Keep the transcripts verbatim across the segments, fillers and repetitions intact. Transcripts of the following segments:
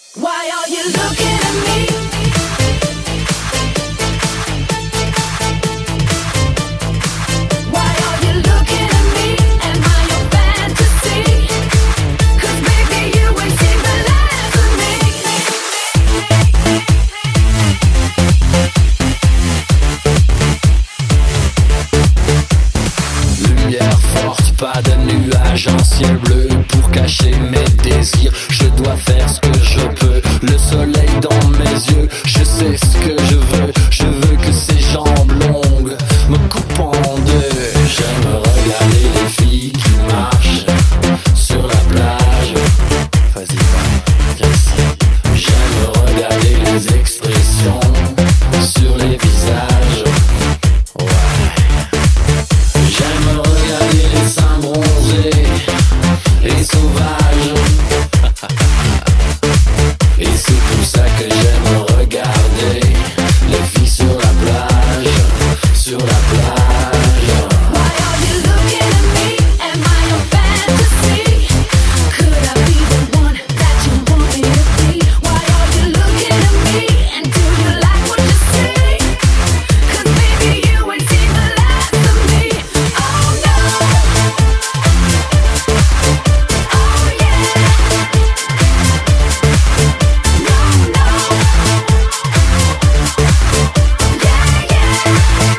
Why are you looking at me? Why are you looking at me? Am I your fantasy? 'Cause baby you ain't seen the last of me. Lumière forte, pas de nuages, un ciel bleu pour cacher mes désirs. Je dois faire ce que je peux, le soleil dans mes yeux. Je sais ce que je veux, je veux que ces jambes longues me coupent en deux. J'aime regarder les filles qui marchent sur la plage. Vas-y, va, viens ici. J'aime regarder les expressions sur les visages. Ouais. J'aime regarder les seins bronzés et sauvages. Et c'est pour ça que j'aime regarder les filles sur la plage, sur la plage. Why are you looking at me? Am I your fantasy? Could I be the one that you want me to be? Why are you looking at me? And do you like what you see? 'Cause baby you ain't seen the last of me. Oh no. Oh yeah. No, no. Yeah, yeah.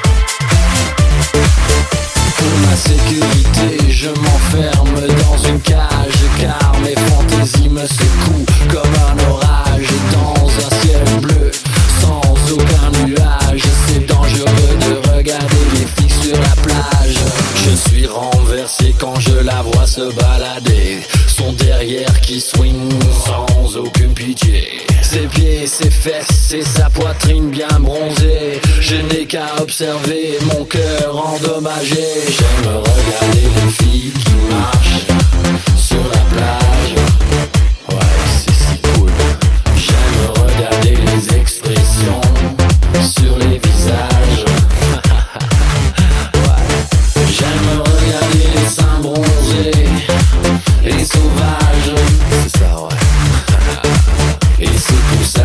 Pour ma sécurité, je m'enferme dans une cage, car mes fantaisies me secouent comme un orage dans un ciel bleu, sans aucun nuage. C'est dangereux de regarder les filles sur la plage. Je suis renversé quand je la vois se balader, son derrière qui swing sans aucune pitié. Ses pieds, ses fesses et sa poitrine bien bronzée. Je n'ai qu'à observer mon cœur endommagé. J'aime regarder les filles qui marchent sur la plage. Ouais, c'est si cool. J'aime regarder les expressions sur les visages. Ouais. J'aime regarder les seins bronzés et sauvages. C'est ça, ouais. Et c'est pour ça